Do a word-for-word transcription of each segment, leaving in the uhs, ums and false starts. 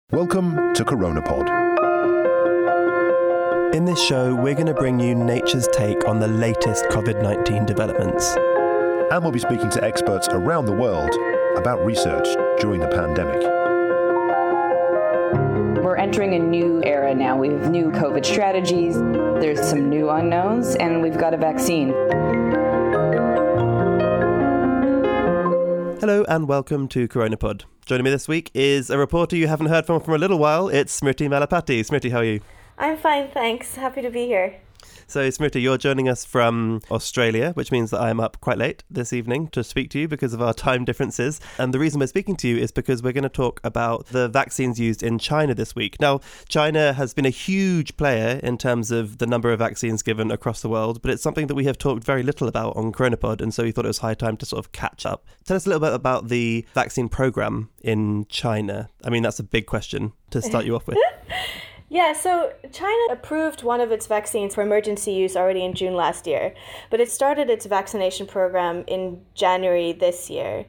Welcome to CoronaPod. In this show, we're going to bring you nature's take on the latest covid nineteen developments. And we'll be speaking to experts around the world about research during the pandemic. We're entering a new era now. We have new COVID strategies, there's some new unknowns, and we've got a vaccine. Hello and welcome to CoronaPod. Joining me this week is a reporter you haven't heard from for a little while. It's Smriti Malapati. Smriti, how are you? I'm fine, thanks. Happy to be here. So, Smriti, you're joining us from Australia, which means that I'm up quite late this evening to speak to you because of our time differences. And the reason we're speaking to you is because we're going to talk about the vaccines used in China this week. Now, China has been a huge player in terms of the number of vaccines given across the world, but it's something that we have talked very little about on CoronaPod, and so we thought it was high time to sort of catch up. Tell us a little bit about the vaccine program in China. I mean, that's a big question to start you off with. Yeah, so China approved one of its vaccines for emergency use already in June last year, but it started its vaccination program in January this year.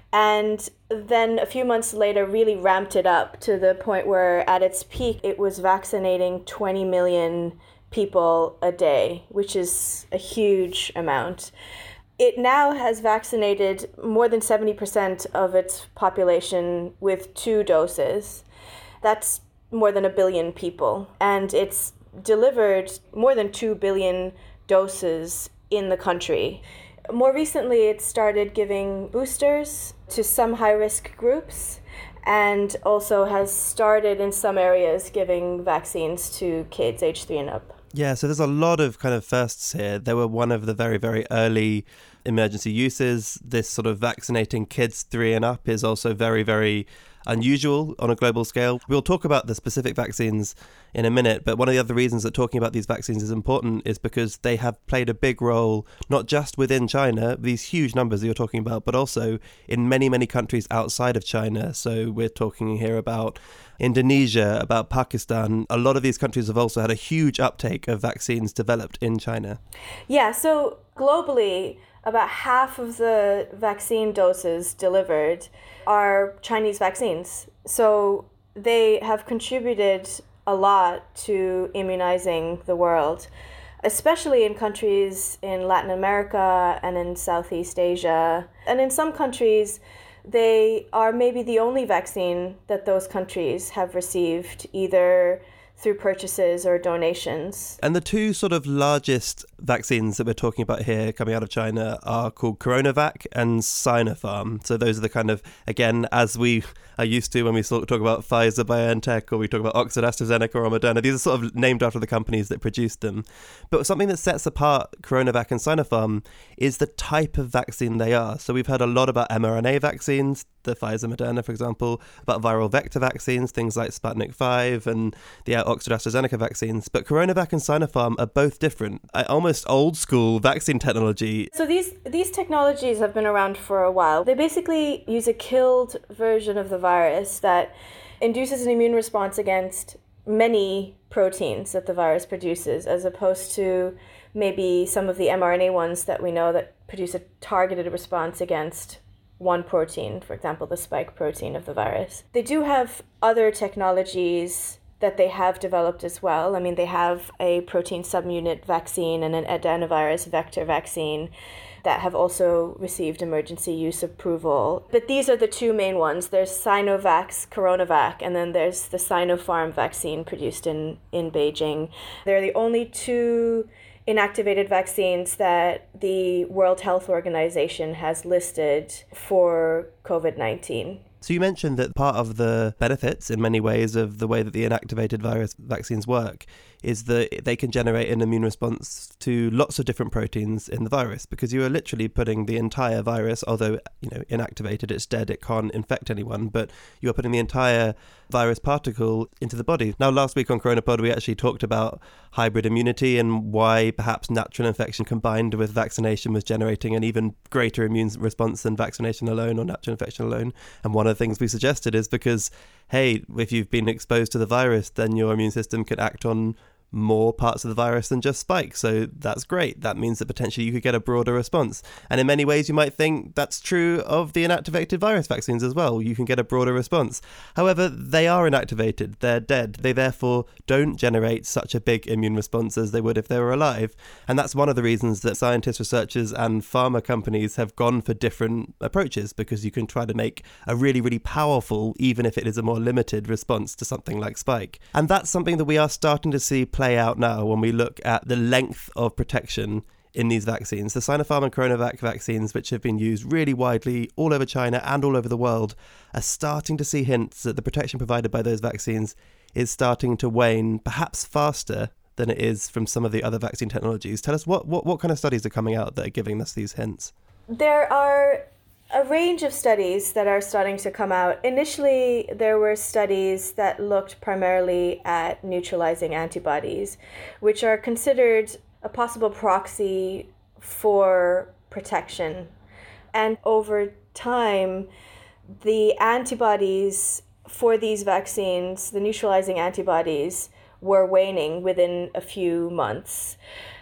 And then a few months later really ramped it up to the point where at its peak it was vaccinating twenty million people a day, which is a huge amount. It now has vaccinated more than seventy percent of its population with two doses. That's more than a billion people, and it's delivered more than two billion doses in the country. More recently, it started giving boosters to some high-risk groups and also has started in some areas giving vaccines to kids aged three and up. Yeah, so there's a lot of kind of firsts here. They were one of the very, very early emergency uses. This sort of vaccinating kids three and up is also very, very unusual on a global scale. We'll talk about the specific vaccines in a minute, but one of the other reasons that talking about these vaccines is important is because they have played a big role, not just within China, these huge numbers that you're talking about, but also in many, many countries outside of China. So we're talking here about Indonesia, about Pakistan. A lot of these countries have also had a huge uptake of vaccines developed in China. Yeah, so globally, about half of the vaccine doses delivered are Chinese vaccines. So they have contributed a lot to immunizing the world, especially in countries in Latin America and in Southeast Asia. And in some countries, they are maybe the only vaccine that those countries have received, either through purchases or donations. And the two sort of largest vaccines that we're talking about here coming out of China are called CoronaVac and Sinopharm. So those are the kind of, again, as we are used to when we talk about Pfizer, BioNTech, or we talk about Oxford, AstraZeneca, or Moderna. These are sort of named after the companies that produced them. But something that sets apart CoronaVac and Sinopharm is the type of vaccine they are. So we've heard a lot about mRNA vaccines, the Pfizer, Moderna, for example, about viral vector vaccines, things like Sputnik five and the Oxford AstraZeneca vaccines. But CoronaVac and Sinopharm are both different, almost old school vaccine technology. So these these technologies have been around for a while. They basically use a killed version of the virus that induces an immune response against many proteins that the virus produces, as opposed to maybe some of the mRNA ones that we know that produce a targeted response against one protein, for example, the spike protein of the virus. They do have other technologies that they have developed as well. I mean, they have a protein subunit vaccine and an adenovirus vector vaccine that have also received emergency use approval. But these are the two main ones. There's Sinovac's CoronaVac, and then there's the Sinopharm vaccine produced in, in Beijing. They're the only two inactivated vaccines that the World Health Organization has listed for covid nineteen. So you mentioned that part of the benefits in many ways of the way that the inactivated virus vaccines work is that they can generate an immune response to lots of different proteins in the virus, because you are literally putting the entire virus, although, you know, inactivated, it's dead, it can't infect anyone, but you are putting the entire virus particle into the body. Now, last week on CoronaPod, we actually talked about hybrid immunity and why perhaps natural infection combined with vaccination was generating an even greater immune response than vaccination alone or natural infection alone. And one of the things we suggested is because, hey, if you've been exposed to the virus, then your immune system can act on more parts of the virus than just Spike. So that's great. That means that potentially you could get a broader response. And in many ways, you might think that's true of the inactivated virus vaccines as well. You can get a broader response. However, they are inactivated. They're dead. They therefore don't generate such a big immune response as they would if they were alive. And that's one of the reasons that scientists, researchers and pharma companies have gone for different approaches, because you can try to make a really, really powerful, even if it is a more limited response to something like Spike. And that's something that we are starting to see play out now when we look at the length of protection in these vaccines. The Sinopharm and CoronaVac vaccines, which have been used really widely all over China and all over the world, are starting to see hints that the protection provided by those vaccines is starting to wane, perhaps faster than it is from some of the other vaccine technologies. Tell us, what, what, what kind of studies are coming out that are giving us these hints? There are a range of studies that are starting to come out. Initially, there were studies that looked primarily at neutralizing antibodies, which are considered a possible proxy for protection. And over time, the antibodies for these vaccines, the neutralizing antibodies, were waning within a few months.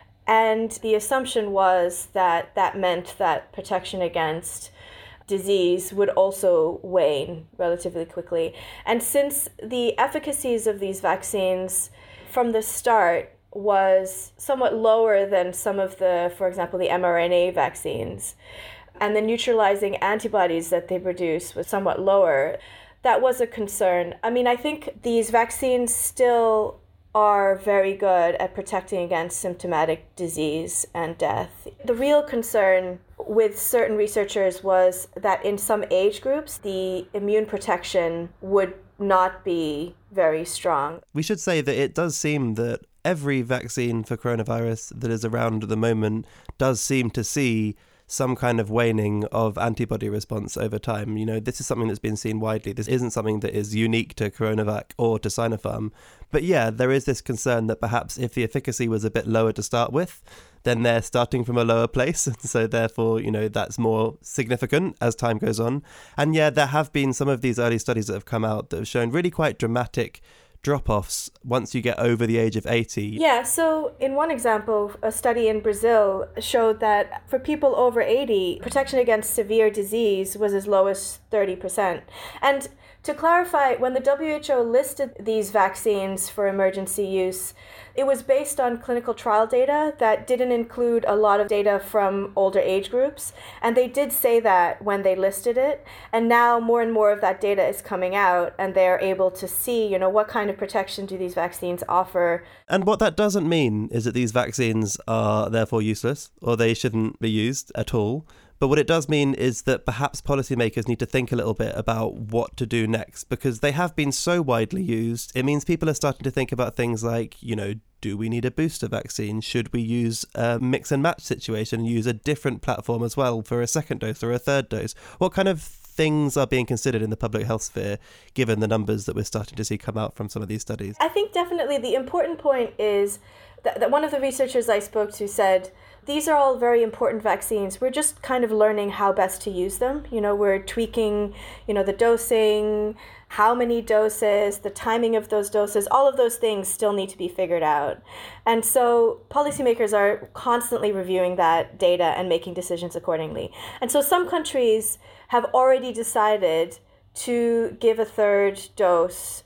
And the assumption was that that meant that protection against disease would also wane relatively quickly. And since the efficacies of these vaccines from the start was somewhat lower than some of the, for example, the mRNA vaccines, and the neutralizing antibodies that they produce was somewhat lower, that was a concern. I mean, I think these vaccines still are very good at protecting against symptomatic disease and death. The real concern with certain researchers was that in some age groups, the immune protection would not be very strong. We should say that it does seem that every vaccine for coronavirus that is around at the moment does seem to see some kind of waning of antibody response over time. You know, this is something that's been seen widely. This isn't something that is unique to CoronaVac or to Sinopharm. But yeah, there is this concern that perhaps if the efficacy was a bit lower to start with, then they're starting from a lower place. And so therefore, you know, that's more significant as time goes on. And yeah, there have been some of these early studies that have come out that have shown really quite dramatic drop-offs once you get over the age of eighty. Yeah, so in one example, a study in Brazil showed that for people over eighty, protection against severe disease was as low as thirty percent. And to clarify, when the W H O listed these vaccines for emergency use, it was based on clinical trial data that didn't include a lot of data from older age groups. And they did say that when they listed it. And now more and more of that data is coming out, and they're able to see, you know, what kind of protection do these vaccines offer. And what that doesn't mean is that these vaccines are therefore useless, or they shouldn't be used at all. But what it does mean is that perhaps policymakers need to think a little bit about what to do next, because they have been so widely used. It means people are starting to think about things like, you know, do we need a booster vaccine? Should we use a mix and match situation and use a different platform as well for a second dose or a third dose? What kind of things are being considered in the public health sphere, given the numbers that we're starting to see come out from some of these studies? I think definitely the important point is that, that one of the researchers I spoke to said, these are all very important vaccines. We're just kind of learning how best to use them. You know, we're tweaking, you know, the dosing, how many doses, the timing of those doses, all of those things still need to be figured out. And so policymakers are constantly reviewing that data and making decisions accordingly. And so some countries have already decided to give a third dose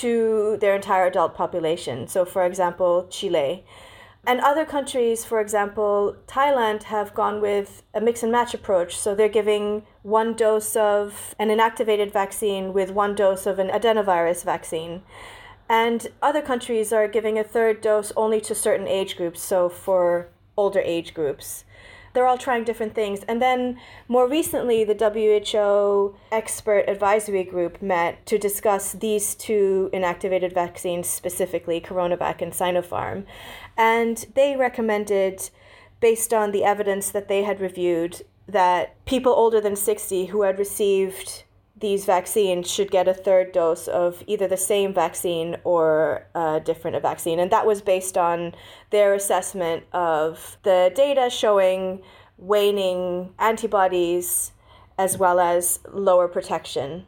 to their entire adult population. So for example, Chile. And other countries, for example, Thailand, have gone with a mix and match approach. So they're giving one dose of an inactivated vaccine with one dose of an adenovirus vaccine. And other countries are giving a third dose only to certain age groups, so for older age groups. They're all trying different things. And then more recently, the W H O expert advisory group met to discuss these two inactivated vaccines, specifically CoronaVac and Sinopharm. And they recommended, based on the evidence that they had reviewed, that people older than sixty who had received these vaccines should get a third dose of either the same vaccine or a different vaccine. And that was based on their assessment of the data showing waning antibodies as well as lower protection.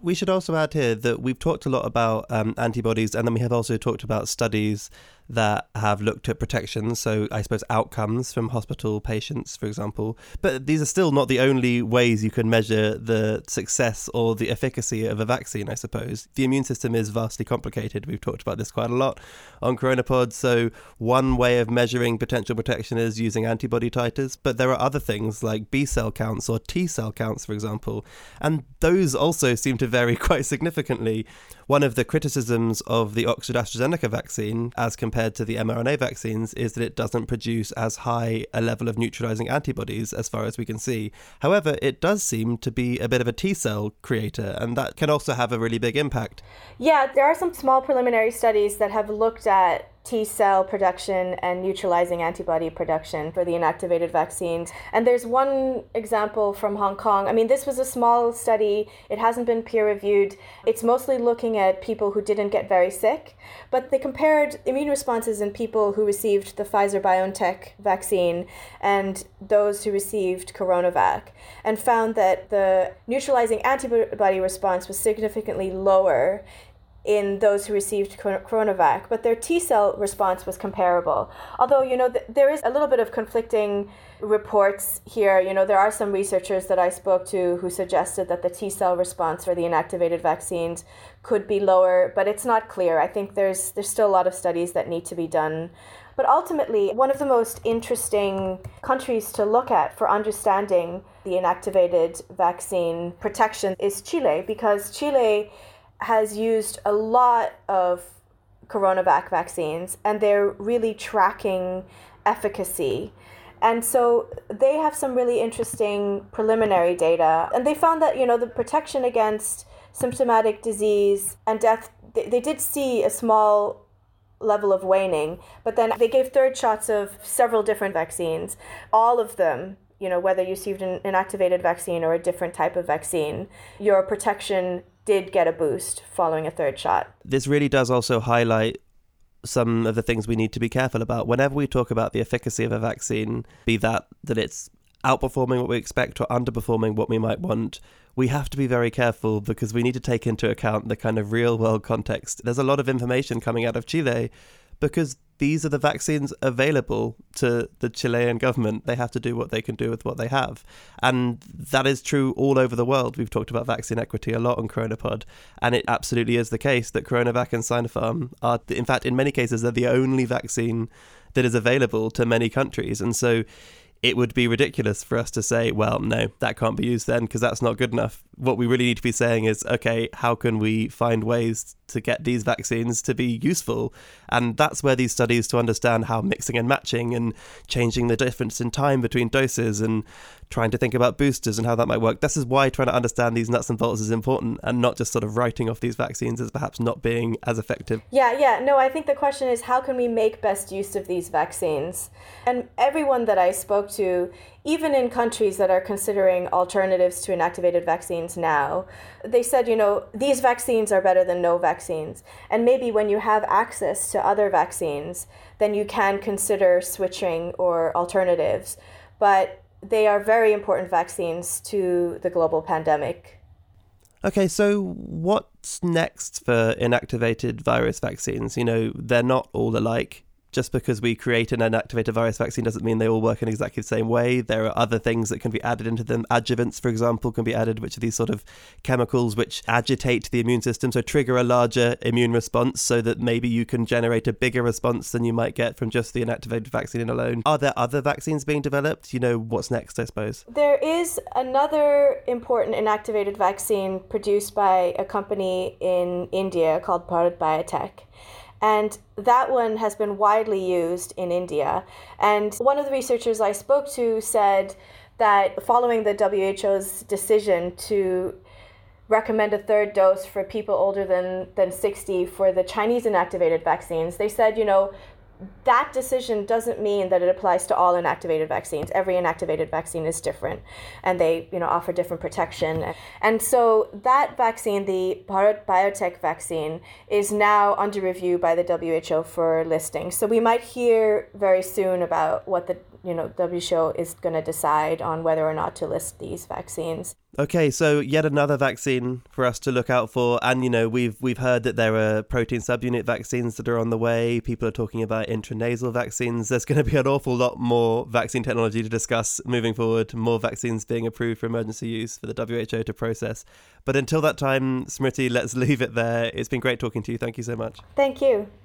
We should also add here that we've talked a lot about um, antibodies, and then we have also talked about studies that have looked at protection, so I suppose outcomes from hospital patients, for example. But these are still not the only ways you can measure the success or the efficacy of a vaccine, I suppose. The immune system is vastly complicated. We've talked about this quite a lot on CoronaPod. So one way of measuring potential protection is using antibody titers, but there are other things like B cell counts or T cell counts, for example, and those also seem to vary quite significantly. One of the criticisms of the Oxford-AstraZeneca vaccine as compared to the mRNA vaccines is that it doesn't produce as high a level of neutralizing antibodies as far as we can see. However, it does seem to be a bit of a T-cell creator, and that can also have a really big impact. Yeah, there are some small preliminary studies that have looked at T-cell production and neutralizing antibody production for the inactivated vaccines. And there's one example from Hong Kong. I mean, this was a small study. It hasn't been peer-reviewed. It's mostly looking at people who didn't get very sick. But they compared immune responses in people who received the Pfizer-BioNTech vaccine and those who received CoronaVac, and found that the neutralizing antibody response was significantly lower in those who received CoronaVac, but their T-cell response was comparable. Although, you know, th- there is a little bit of conflicting reports here. You know, there are some researchers that I spoke to who suggested that the T-cell response for the inactivated vaccines could be lower, but it's not clear. I think there's there's still a lot of studies that need to be done. But ultimately, one of the most interesting countries to look at for understanding the inactivated vaccine protection is Chile, because Chile has used a lot of CoronaVac vaccines, and they're really tracking efficacy. And so they have some really interesting preliminary data. And they found that, you know, the protection against symptomatic disease and death, they, they did see a small level of waning, but then they gave third shots of several different vaccines. All of them, you know, whether you received an inactivated vaccine or a different type of vaccine, your protection did get a boost following a third shot. This really does also highlight some of the things we need to be careful about. Whenever we talk about the efficacy of a vaccine, be that that it's outperforming what we expect or underperforming what we might want, we have to be very careful because we need to take into account the kind of real world context. There's a lot of information coming out of Chile because these are the vaccines available to the Chilean government. They have to do what they can do with what they have. And that is true all over the world. We've talked about vaccine equity a lot on CoronaPod, and it absolutely is the case that CoronaVac and Sinopharm are, in fact, in many cases, they're the only vaccine that is available to many countries. And so it would be ridiculous for us to say, well, no, that can't be used then because that's not good enough. What we really need to be saying is, okay, how can we find ways to get these vaccines to be useful? And that's where these studies to understand how mixing and matching and changing the difference in time between doses and trying to think about boosters and how that might work. This is why trying to understand these nuts and bolts is important and not just sort of writing off these vaccines as perhaps not being as effective. Yeah, yeah. No, I think the question is how can we make best use of these vaccines? And everyone that I spoke to, even in countries that are considering alternatives to inactivated vaccines now, they said, you know, these vaccines are better than no vaccines. And maybe when you have access to other vaccines, then you can consider switching or alternatives. But they are very important vaccines to the global pandemic. Okay, so what's next for inactivated virus vaccines? You know, they're not all alike. Just because we create an inactivated virus vaccine doesn't mean they all work in exactly the same way. There are other things that can be added into them. Adjuvants, for example, can be added, which are these sort of chemicals which agitate the immune system, so trigger a larger immune response so that maybe you can generate a bigger response than you might get from just the inactivated vaccine alone. Are there other vaccines being developed? You know, what's next, I suppose? There is another important inactivated vaccine produced by a company in India called Bharat Biotech. And that one has been widely used in India. And one of the researchers I spoke to said that following the W H O's decision to recommend a third dose for people older than, than sixty for the Chinese inactivated vaccines, they said, you know, that decision doesn't mean that it applies to all inactivated vaccines. Every inactivated vaccine is different, and they, you know, offer different protection. And so that vaccine, the Bharat Biotech vaccine, is now under review by the W H O for listing. So we might hear very soon about what the you know, W H O is going to decide on whether or not to list these vaccines. Okay, so yet another vaccine for us to look out for. And, you know, we've we've heard that there are protein subunit vaccines that are on the way. People are talking about intranasal vaccines. There's going to be an awful lot more vaccine technology to discuss moving forward, more vaccines being approved for emergency use for the W H O to process. But until that time, Smriti, let's leave it there. It's been great talking to you. Thank you so much. Thank you.